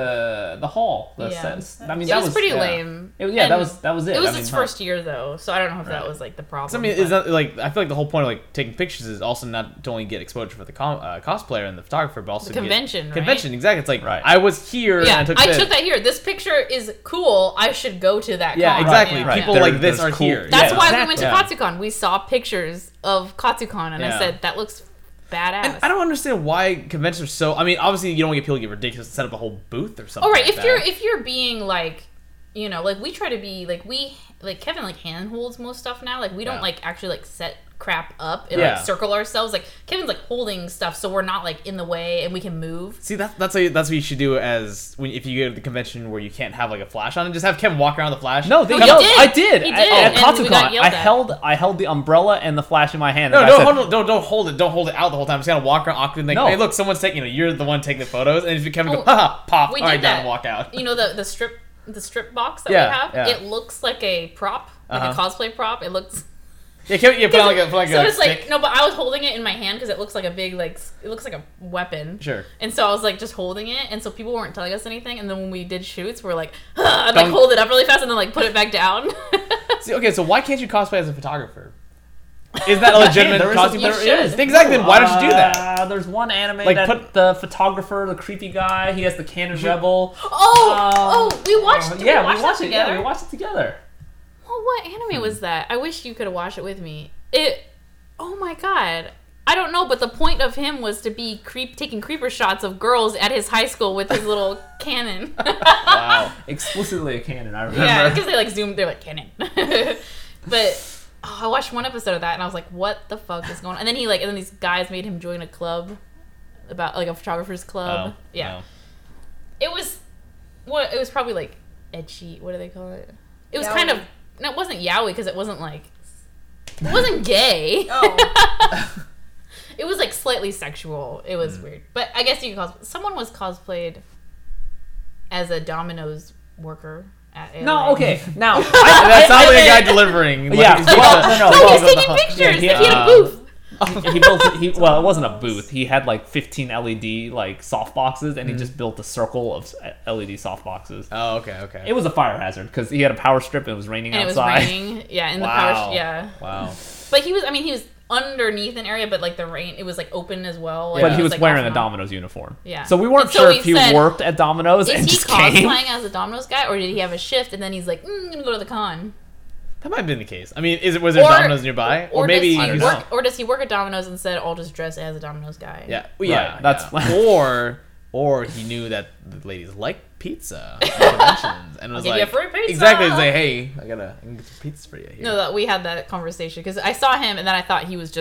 B: the the hall. The
A: Yeah.
B: sales- I mean,
A: It
B: that
A: was, pretty
B: yeah.
A: lame.
B: It was- yeah, that
A: And
B: was that was it.
A: It was
B: I mean,
A: its
B: huh.
A: first year though, so I don't know if that
B: Right.
A: was like the problem.
E: So, I mean,
A: but-
E: is that like I feel like the whole point of like taking pictures is also not to only get exposure for the com- uh, cosplayer and the photographer, but also
A: The
E: get-
A: convention, right?
E: Convention, exactly. It's like
B: Right.
E: I was here
A: yeah,
E: and I took
A: I
E: this.
A: took that here. This picture is cool. I should go to that.
E: Yeah,
A: con.
E: exactly.
A: Yeah.
E: People
B: There-
E: like this
B: there's
E: are
B: cool-
E: here.
A: That's
B: Yeah,
A: why we went to
E: exactly.
A: Katsucon. We saw pictures of Katsucon, and I
E: Yeah.
A: said that looks badass.
E: And I don't understand why conventions are so. I mean, obviously you don't want to get people to get ridiculous and set up a whole booth or something.
A: Oh right,
E: like
A: if you're
E: that.
A: if you're being like, you know, like we try to be like we like Kevin like handholds most stuff now. Like we don't
E: Yeah.
A: like actually like set crap up and
E: Yeah.
A: like circle ourselves. Like Kevin's like holding stuff so we're not like in the way and we can move.
E: See, that's that's what you, that's what you should do as when if you go to the convention where you can't have like a flash on it, just have Kevin walk around the flash.
B: No, they
A: No, he
B: yelled.
A: did.
B: I did.
A: He
B: At-
A: did,
B: At,
A: and we got
B: Katsucon,
A: yelled
B: I
A: at.
B: held I held the umbrella and the flash in my hand.
E: No,
B: and I
E: don't
B: said,
E: hold it. Don't don't hold it. Don't hold it out the whole time. Just kind of walk around awkwardly. Like,
B: No.
E: hey, look, someone's taking. You know, you're the one taking the photos, and if you Kevin
A: Oh,
E: go, haha, pop,
A: we
E: all right,
A: did
E: down,
A: that.
E: and walk out.
A: You know the the strip the strip box that
E: Yeah,
A: we have.
E: yeah.
A: It looks like a prop, like
E: Uh-huh.
A: a cosplay prop. It looks.
E: Yeah, Kevin, yeah, put on like a, put like
A: so
E: a
A: it's
E: stick.
A: like no, but I was holding it in my hand because it looks like a big like s- it looks like a weapon.
E: Sure.
A: And so I was like just holding it, and so people weren't telling us anything. And then when we did shoots, we're like, I'd like
E: Don't-
A: hold it up really fast and then like put it back down.
E: See, okay, so why can't you cosplay as a photographer? Is that a legitimate
B: there is a-
E: costume?
A: You
E: There is.
A: should.
E: Exactly. Then why don't you do that?
B: Uh, there's one anime
E: Like,
B: that
E: put-
B: the photographer, the creepy guy, he has the Canon Rebel.
A: oh,
B: Um,
A: oh, we watched.
B: uh,
A: did
B: yeah,
A: we, watch
B: we watched
A: that
B: it. Yeah,
A: together?
B: we watched it together.
A: Well, what anime was that? I wish you could have watched it with me. It. Oh my god. I don't know, but the point of him was to be creep taking creeper shots of girls at his high school with his little cannon.
B: Wow, explicitly a Canon. I remember.
A: Yeah, because they like zoomed. They're like cannon. But oh, I watched one episode of that and I was like, "What the fuck is going on?" And then he like, and then these guys made him join a club, about like a photographer's club.
E: Oh,
A: yeah,
E: no.
A: it was. What it was probably like edgy. What do they call it? It was
D: Yaoi.
A: kind of. No, it wasn't yaoi because it wasn't like. It wasn't gay.
D: Oh.
A: It was like slightly sexual. It was weird, but I guess you could cos. Someone was cosplayed as a Domino's worker at A L A.
B: No, okay. Now, I,
E: That sounds like a guy
B: I-
E: delivering. Like,
B: Yeah,
E: he's
B: well,
E: just a-
B: no, no,
A: No,
B: well,
A: he was taking pictures.
B: yeah,
A: Like,
B: he-
A: he had a
E: uh,
A: booth.
B: he built it, he well it wasn't a booth, he had like fifteen L E D like soft boxes and he
E: Mm-hmm.
B: just built a circle of L E D soft boxes.
E: Oh, okay, okay.
B: It was a fire hazard because he had a power strip and it was raining
A: And it was
B: outside.
A: raining. Yeah, in the
E: wow.
A: power. Yeah,
E: Wow.
A: but he was. I mean, he was underneath an area, but like the rain, it was like open as well. Like,
B: But
A: it
B: he was
A: like,
B: wearing
A: off
B: a
A: and on.
B: Domino's uniform.
A: Yeah.
B: So we weren't
A: And so
B: sure
A: we
B: if he
A: said,
B: worked at Domino's and
A: Is he
B: just came.
A: cosplaying as a Domino's guy, or did he have a shift and then he's like, mm, I'm gonna go to the con?
E: That might have been the case. I mean, is it was there
A: Or-
E: Domino's nearby, or, maybe
A: does
B: I
A: he
B: don't
E: he's-
A: work, or does he work at Domino's and said, I'll just dress as a Domino's guy?
E: Yeah, well, yeah,
B: Right, that's-
E: yeah. or or he knew that the ladies like pizza at conventions and was
A: give you
E: like,
A: a free pizza.
E: exactly, he's like, hey, I gotta I can get some pizza for you here.
A: No, that we had that conversation because I saw him and then I thought he was just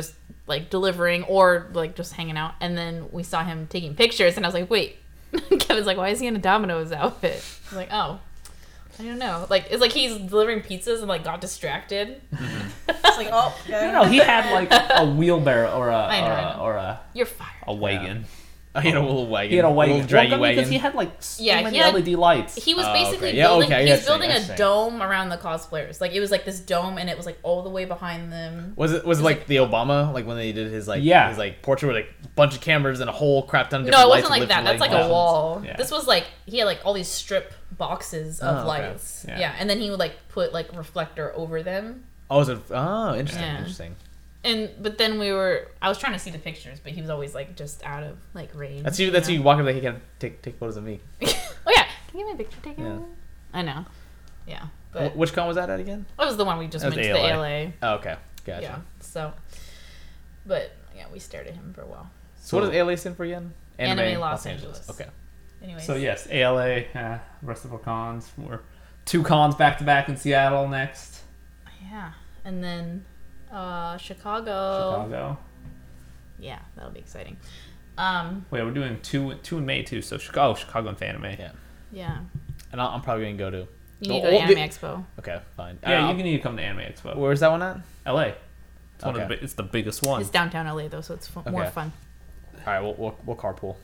A: like delivering or like just hanging out. And then we saw him taking pictures, and I was like, wait. Kevin's like, why is he in a Domino's outfit? I was like, oh, I don't know. Like, it's like he's delivering pizzas and like got distracted.
D: It's like, oh, yeah.
B: No, no, he had like a wheelbarrow or a
A: I know,
B: or
A: I
B: a,
A: know.
B: or a,
A: You're fired.
B: a wagon.
E: Oh, he had a little wagon.
B: He had a wagon.
E: little draggy
B: well,
E: wagon.
B: because he had like so
A: Yeah,
B: many
A: he had-
B: L E D lights.
A: He was
E: Oh,
A: basically
E: okay. Yeah,
A: building.
E: okay, I
A: he
E: get
A: was
E: what you're
A: building
E: saying, I
A: a
E: see.
A: dome around the cosplayers. Like it was like this dome, and it was like all the way behind them.
E: Was it was it like the Obama, like when they did his like
B: Yeah.
E: his like portrait with like a bunch of cameras and a whole crap ton of
A: No,
E: different
A: it
E: lights
A: wasn't like
E: with
A: that. That's like
E: light
A: a
E: bulbs.
A: wall.
B: Yeah.
A: This was like he had like all these strip boxes of
E: Oh, okay.
A: lights.
B: Yeah.
A: Yeah. and then he would like put like reflector over them.
E: Oh, is it? Oh, interesting,
A: Yeah.
E: interesting.
A: And but then we were. I was trying to see the pictures, but he was always like just out of like range.
E: That's you. That's
A: know?
E: you walking like he can take take photos of me.
A: Oh yeah, can you give me a picture taken?
E: Yeah.
A: I know. Yeah,
E: Wh-
A: but
E: Which con was that at again?
A: that was the one we just
B: That
A: went
B: was
A: to the
B: A
A: A
B: L
A: L
B: A.
A: A.
E: Oh, okay, gotcha.
A: Yeah. So, but yeah, we stared at him for a while.
E: So what does A L A stand for again?
A: Anime Los Angeles.
E: Okay.
A: Anyways.
B: So yes, A L A. Uh, rest of our cons were two cons back to back in Seattle next.
A: Yeah, and then uh, Chicago.
B: Chicago.
A: Yeah, that'll be exciting. Um,
B: Wait, we're doing two two in May too. So Chicago, Chicago and Fan Anime.
E: Yeah.
A: yeah,
E: And I'll, I'm probably gonna go to.
A: you need to
E: Oh,
A: go to
E: oh,
A: Anime
E: the-
A: Expo.
E: Okay, fine.
B: Yeah,
E: Uh,
B: you can need to come to Anime Expo.
E: Where's that one at?
B: L A. It's one of
E: Okay.
B: the bi- it's the biggest one.
A: It's downtown L A though, so it's fu- more
E: Okay.
A: fun.
E: All right, we'll we'll, we'll carpool.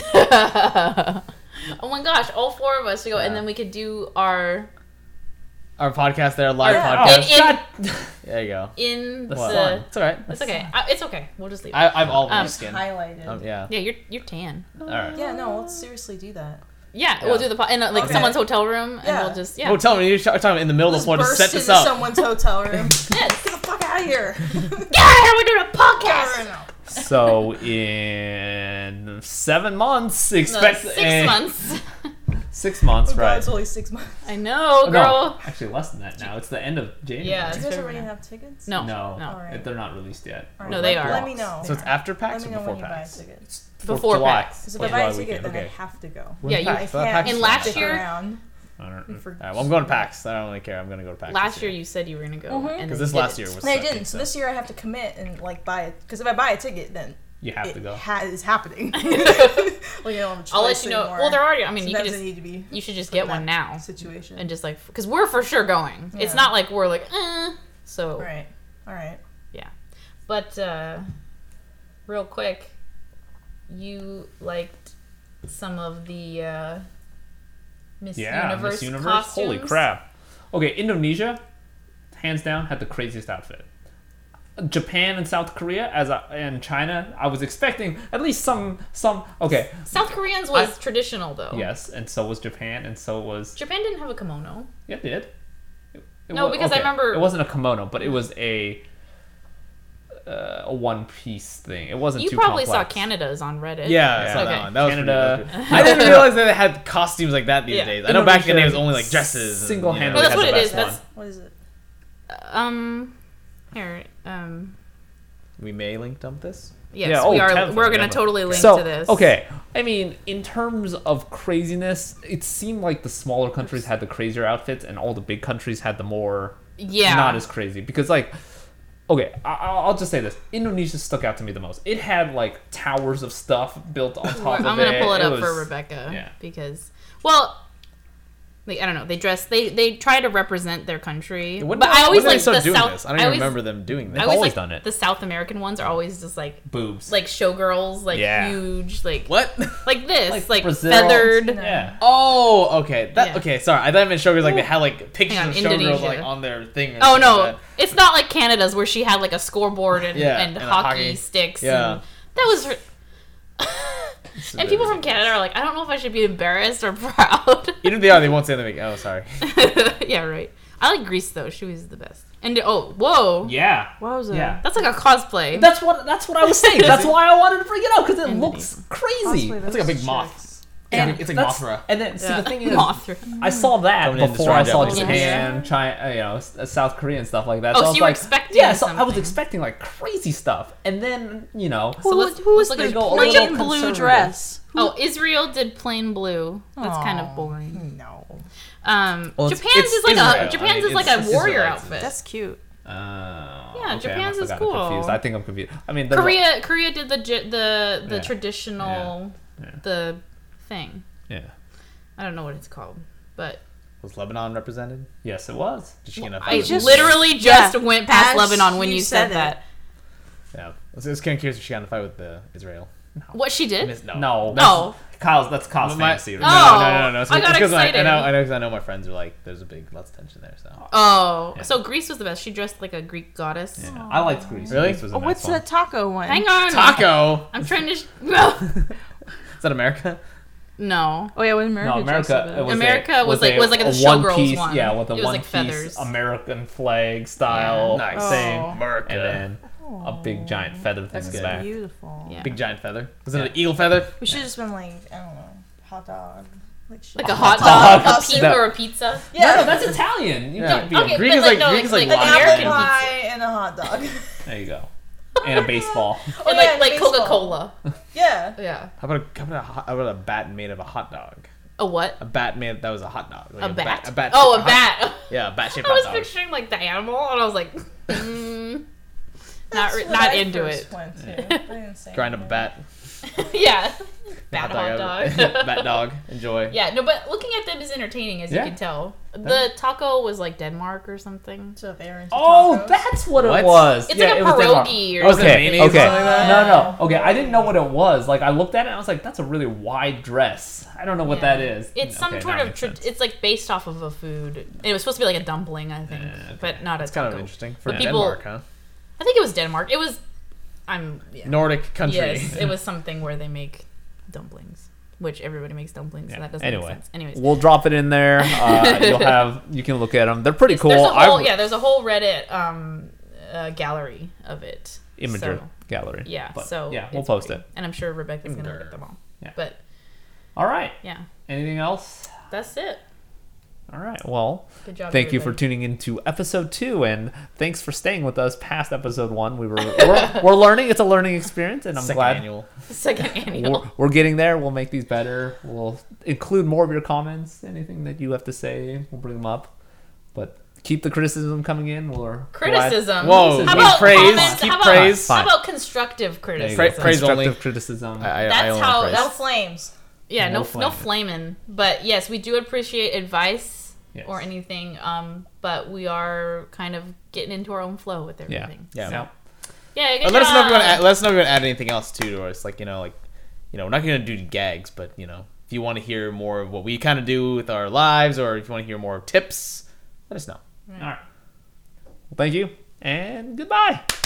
A: Oh my gosh, all four of us to go, and
E: Yeah.
A: then we could do our
E: Our podcast there, live
D: Yeah.
E: podcast.
A: in in,
E: There you go.
A: in
B: That's
A: the.
B: fun.
E: It's all right.
A: It's okay. I, it's okay. We'll just leave. it.
E: I, I'm all
A: Um,
E: um, skin.
D: highlighted.
E: Um, yeah.
A: yeah, you're you're tan.
B: All right.
D: Yeah, no, let's seriously do that.
A: Yeah,
E: Yeah.
A: we'll do the po- in uh, like
D: Okay.
A: someone's hotel room, and
D: Yeah.
A: we'll just yeah.
E: Oh, tell me, you're sh- talking in the middle of
D: Let's
E: the floor to
D: burst
E: set this
D: into
E: up.
D: someone's hotel room.
A: Yes.
D: Get the fuck out of here.
A: Yeah, we're doing a podcast.
B: So in seven months,
A: No,
B: expect
A: six
B: a-
A: months.
B: Six months,
D: Oh, God,
B: right?
D: it's only six months.
A: I know,
B: Oh,
A: girl.
B: no, actually less than that now. It's the end of January.
A: Yeah,
D: Do
A: it's
D: you guys
A: Sure,
D: already
A: yeah.
D: have tickets?
A: No,
B: No,
A: no.
D: Alright.
B: they're not released yet.
D: All right,
A: No, they
D: let,
A: are.
D: Let me know.
E: So it's after
D: Let
E: PAX
D: me
E: or
D: know
E: before
D: when you buy
E: PAX?
D: tickets.
B: Fourth
A: Before
B: July.
A: PAX.
D: Because if
E: Fourth
D: I buy a
E: July
D: ticket,
E: weekend,
D: then
E: okay.
D: I have to go.
A: Yeah, you.
D: I
E: PAX? Well,
D: can't
E: PAX
A: And
E: is
A: last
D: stick
A: year-
D: around
B: I don't
D: and for-
E: All right, well, I'm going to PAX. I don't really care. I'm going to go to PAX.
A: Last
E: this
A: year you said you were gonna go,
D: Mhm.
A: and
E: Because
A: then
E: this
A: you
E: last
A: didn't.
E: year was.
D: And I
E: sucking,
D: didn't. So this year I have to commit and like buy it. Because if I buy a ticket, then
B: You have
D: it
B: to go.
D: ha- is happening. well, you don't have a
A: I'll let
D: choice
A: you know.
D: anymore.
A: Well, they're already. I mean, you
D: Sometimes
A: could
D: I
A: just
D: need to be
A: you should just
D: put in
A: get one
D: that
A: now
D: situation.
A: and just like because we're for sure going. It's
D: Yeah.
A: not like we're like, eh. So
D: All right. All right.
A: yeah, but uh, real quick, you liked some of the uh, Miss
B: Yeah,
A: Universe
B: Miss Universe.
A: costumes.
B: Holy crap! Okay, Indonesia, hands down, had the craziest outfit. Japan and South Korea, as I, and China, I was expecting at least some some. Okay,
A: South Koreans was
B: I-
A: traditional though.
B: yes, and so was Japan, and so was
A: Japan didn't have a kimono.
B: yeah, it did. It- it
A: No,
B: wa-
A: because I remember-
B: it wasn't a kimono, but it was a uh, a one piece thing. It wasn't
A: You
B: too
A: probably
B: complex.
A: saw Canada's on Reddit.
E: Yeah, I
B: Yeah.
E: saw
A: Okay.
E: that one. That was
B: Canada-
E: pretty, that was pretty- I didn't realize that they had costumes like that these
A: Yeah.
E: days. I know back in the day it was
B: Indonesia
E: only like dresses. and,
B: single-handedly
A: No, that's
B: had
A: what
B: the
A: it is.
B: best
A: That's
B: one.
D: What is it?
A: um, here, um,
E: We may link dump this.
A: yes,
B: Yeah,
A: we
B: oh,
A: are.
B: definitely,
A: We're gonna
B: definitely.
A: totally link
B: so,
A: to this.
B: Okay, I mean, in terms of craziness, it seemed like the smaller countries had the crazier outfits, and all the big countries had the more
A: Yeah.
B: not as crazy. Because like, okay, I- I'll I'll just say this: Indonesia stuck out to me the most. It had like towers of stuff built on top
A: I'm
B: of
A: gonna
B: it.
A: pull it, up
B: was-
A: for Rebecca
B: yeah.
A: because, well, like I don't know, they dress, they they try to represent their country,
E: When
A: but
E: did-
A: I always
E: when did they
A: like
E: start
A: the
E: doing
A: South.
E: this? I don't
A: I
E: even
A: always,
E: remember them doing
A: I
E: that.
A: always
B: always
A: like
B: done it.
A: the South American ones are always just like
B: boobs.
A: like showgirls, like
B: Yeah.
A: huge, like
E: What?
A: like this,
B: Like
A: like,
B: Brazil.
A: feathered.
D: No.
B: yeah.
E: Oh, okay. That
A: Yeah.
E: okay. Sorry, I thought I meant showgirls like they had like pictures
A: Hang on,
E: of showgirls
A: Indonesia.
E: like on their thing. Or
A: Oh
E: something
A: no,
E: like that.
A: it's not like Canada's where she had like a scoreboard and,
E: Yeah,
A: and,
E: and a
A: hockey,
E: hockey.
A: sticks.
E: Yeah.
A: And that was. Re- and people from Canada are like, I don't know if I should be embarrassed or proud.
E: Even if they are, they won't say anything. Oh, sorry.
A: Yeah, right. I like Grease though. She was the best. And oh, whoa,
B: Yeah.
D: Wowza.
B: Yeah.
A: that's like a cosplay.
B: That's what that's what I was saying. That's why I wanted to bring it up because it
A: Indeed.
B: looks crazy.
D: Cosplay
E: It's like a big
D: those
E: moth.
D: chicks.
B: And
E: it's like
B: that's-
E: Mothra.
B: And then see
A: Yeah.
B: the thing is,
A: Mothra.
B: I saw that
E: Coming in
B: before I saw
E: destroying
B: Japan, China, you know, S- South Korea and stuff like that.
A: Oh,
B: I
A: so
B: was
A: you were
B: like,
A: expecting
B: yeah, so I was
A: something.
B: expecting like crazy stuff, and then you know,
A: So let's,
D: who was
A: let's
D: the
A: look at
B: go a
D: plain
B: little
D: blue
B: conservative.
D: dress?
A: Oh, Israel did plain blue. That's kind of
D: Aw,
A: boring.
D: No.
A: Um,
E: Well, it's-
A: Japan's
E: it's
A: is like
E: Israel.
A: a Japan's
E: I mean,
A: is like
E: it's-
A: a
E: it's
A: warrior
E: Israelites.
A: outfit.
D: That's cute.
B: uh,
A: Yeah,
B: okay, I
A: Japan's
B: must have
A: is
B: gotten
A: cool.
B: Confused. I think I'm confused. I mean, there's a-
A: Korea Korea did the j- the the
B: Yeah.
A: traditional
B: Yeah. Yeah.
A: the thing.
B: yeah.
A: I don't know what it's called, but
E: Was Lebanon represented?
B: Yes, it was.
E: Did she get enough?
A: I
D: just-
A: literally just
D: yeah,
A: went past
D: as
A: Lebanon when
D: you
A: you said,
D: said it.
A: that.
E: Yeah. I was just kind of curious if she got in a fight with uh, Israel.
A: What she did?
E: Miss- No.
B: No.
A: Oh.
B: Kyle's that's Kyle's
E: My-
B: fantasy.
E: no,
B: Right?
A: Oh.
E: no, no, no, no. It's,
A: I got
E: it's 'cause I, I
A: excited.
E: know, I know, because I know my friends are like, there's a big, lots of tension there. So.
A: Oh,
B: Yeah.
A: so Greece was the best. She dressed like a Greek goddess.
B: Yeah. I liked Greece.
E: Really?
B: Greece was a
D: Oh,
B: nice
D: what's
B: one.
D: the taco one?
A: Hang on.
E: Taco.
A: I'm trying to. Sh-
E: Is that America?
A: no.
D: Oh yeah, when America.
B: No,
D: dressed
B: America.
D: up
B: it
D: as-
B: was
A: America
B: a,
A: was like-
B: a,
A: was like a
B: a
A: showgirls
B: one piece,
A: one.
B: Yeah, with a
A: It was
B: one
A: like
B: piece
A: feathers.
B: American flag style
A: Yeah.
E: Nice.
B: thing,
E: America.
B: and then a big giant feather thing
D: That's
B: in the back.
D: beautiful.
A: Yeah.
E: Big giant feather. Was it
B: Yeah.
E: an eagle feather?
D: We should have just been like, I don't know, hot dog. Like, shit.
A: Like a hot
B: dog.
A: dog, a pizza
B: That-
A: or a pizza.
D: Yeah,
B: No, that's Italian. You
E: Yeah.
B: can't be.
A: Okay,
E: Greek
A: but
E: is
A: like,
E: like-
A: no,
E: Greek
A: like,
E: is like
A: like
D: an
A: American
D: apple
A: pizza.
D: pie and a hot dog.
B: There you go. And a baseball.
D: Oh,
A: And
D: yeah,
A: like
D: and
A: like
D: baseball.
A: Coca Cola.
D: Yeah.
A: Yeah.
E: How about a, how about a, hot- how about a bat made of a hot dog?
A: A what?
E: A bat made that was a hot dog. Like
A: A bat?
E: A bat.
A: Oh, a
E: hot-
A: bat.
E: Yeah, a bat shaped
A: I
E: hot
A: was
E: dog.
A: picturing like the animal, and I was like, mm, not
D: That's
A: re-
D: what
A: not
D: I
A: into
D: first
A: it.
D: Went to. They didn't say
E: Grind up a
D: anything.
E: bat.
A: Yeah. Bat hot
E: Hot
A: dog.
E: dog. Bat dog. Enjoy.
A: Yeah, no, but looking at them is entertaining, as
B: Yeah.
A: you can tell. The taco was like Denmark or something.
D: So they're into
B: Oh,
D: tacos.
B: that's what,
E: What?
B: it was.
A: It's
B: yeah,
A: like a
B: it was Denmark.
A: pierogi or
E: Was it
A: something.
E: mayonnaise
B: Okay,
E: or something like that?
B: no, no. Okay, I didn't know what it was. Like, I looked at it and I was like, that's a really wide dress. I don't know what
A: Yeah.
B: that is.
A: It's some
B: Okay,
A: sort
B: now it
A: of.
B: makes
A: Tra-
B: sense.
A: it's like based off of a food. It was supposed to be like a dumpling, I think,
B: Yeah, okay.
A: but not a
E: It's
A: taco.
E: kind of interesting for
A: But people-
E: Denmark, huh?
A: I think it was Denmark. It was. I'm. Yeah.
E: Nordic country.
A: Yes, it was something where they make dumplings, which everybody makes dumplings,
B: Yeah.
A: so that doesn't
B: Anyway,
A: make sense. Anyways,
B: we'll drop it in there. Uh, you'll have you can look at them. They're pretty cool.
A: there's a whole
B: I-
A: yeah, there's a whole Reddit um uh, gallery of it.
B: Imager
A: So,
B: gallery.
A: yeah,
B: But,
A: so
B: yeah, we'll
A: it's
B: post
A: pretty-
B: it.
A: and I'm sure Rebecca's gonna look
E: Imager.
A: at them all.
B: Yeah.
A: But
B: All right.
A: yeah,
B: Anything else?
A: that's it.
B: All right. Well,
A: Good job.
B: thank you for
A: everybody.
B: tuning into episode two, and thanks for staying with us past episode one. We were we're, we're learning. It's a learning experience, and I'm
E: Second
B: glad
E: annual.
A: Second annual.
B: we're, we're getting there. We'll make these better. We'll include more of your comments. Anything that you have to say, we'll bring them up. But keep the criticism coming in. We're glad-
A: Criticism.
E: Whoa,
A: How
E: keep
A: about
E: praise,
A: comments?
E: keep
A: How about,
E: praise.
A: How
B: Fine.
A: about constructive
B: There you go.
A: criticism?
E: Pra- praise
B: Constructive
E: only.
B: criticism.
E: I, I, I
A: That's
E: only
A: how-
E: praise.
D: No flames.
A: Yeah,
B: No
A: no, no,
B: flaming.
A: flaming. But yes, we do appreciate advice
B: Yes.
A: or anything. Um, but we are kind of getting into our own flow with
B: Yeah.
A: everything.
E: Yeah.
A: So,
B: Yeah.
A: yeah. Good
E: Uh, let us know if you want to
A: job.
E: add, let us know if you want to add anything else too to us. Like you know, like you know, we're not gonna do gags, but you know, if you want to hear more of what we kind of do with our lives, or if you want to hear more tips, let us know.
B: All right. Well, thank you, and goodbye.